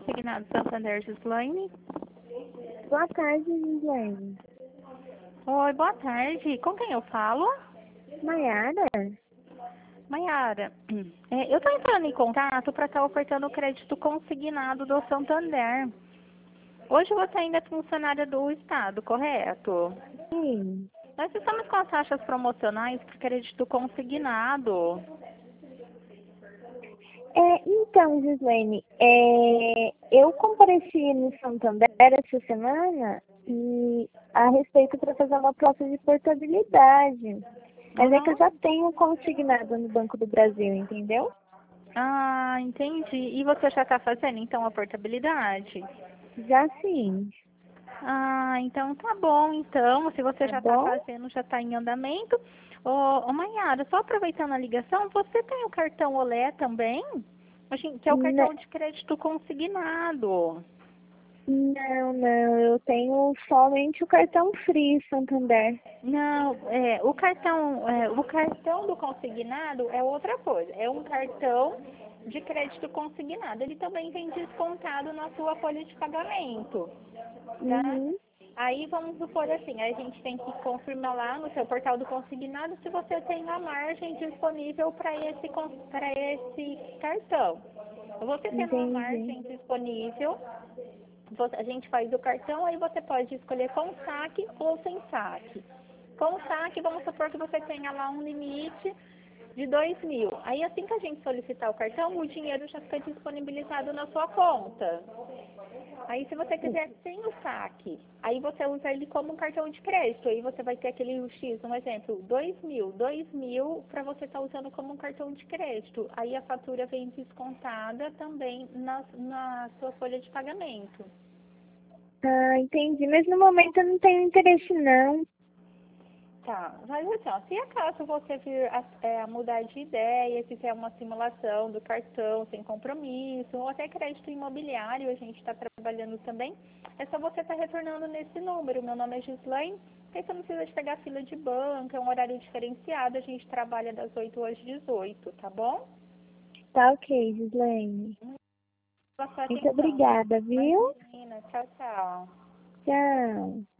Consignado Santander, Gislaine. Boa tarde, Gislaine. Oi, boa tarde. Com quem eu falo? Maiara? Maiara, eu estou entrando em contato para estar ofertando o crédito consignado do Santander. Hoje você ainda é funcionária do Estado, correto? Sim. Nós estamos com as taxas promocionais para crédito consignado. Então, Gislaine, eu compareci no Santander essa semana e a respeito para fazer uma proposta de portabilidade. Mas é que eu já tenho consignado no Banco do Brasil, entendeu? Ah, entendi. E você já está fazendo, então, a portabilidade? Já sim. Ah, então tá bom, então. Se você Tá já está bom? fazendo, já está em andamento. Ô, Maiara, só aproveitando a ligação, você tem o cartão Olé também? Que é o N- cartão de crédito consignado. Não, eu tenho somente o cartão Free Santander. Não, o cartão do consignado é outra coisa. É um cartão de crédito consignado. Ele também vem descontado na sua folha de pagamento, tá? Uhum. Aí vamos supor assim, a gente tem que confirmar lá no seu portal do consignado se você tem a margem disponível para esse cartão. Você tendo uma Entendi. margem disponível, a gente faz o cartão, aí você pode escolher com saque ou sem saque. Com saque, vamos supor que você tenha lá um limite de 2.000. Aí assim que a gente solicitar o cartão, o dinheiro já fica disponibilizado na sua conta. Aí se você quiser sem o saque, aí você usa ele como um cartão de crédito. Aí você vai ter aquele X, um exemplo, 2.000 para você estar usando como um cartão de crédito. Aí a fatura vem descontada também na sua folha de pagamento. Ah, entendi. Mas no momento eu não tenho interesse, não. Tá, mas assim, ó, se acaso você vir a mudar de ideia, fizer uma simulação do cartão sem compromisso, ou até crédito imobiliário, a gente está trabalhando também, é só você estar retornando nesse número. Meu nome é Gislaine, aí você não precisa de pegar fila de banco, é um horário diferenciado, a gente trabalha das 8 às 18, tá bom? Tá ok, Gislaine. Pela sua Muito atenção. obrigada, viu? Imagina, tchau, tchau. Tchau.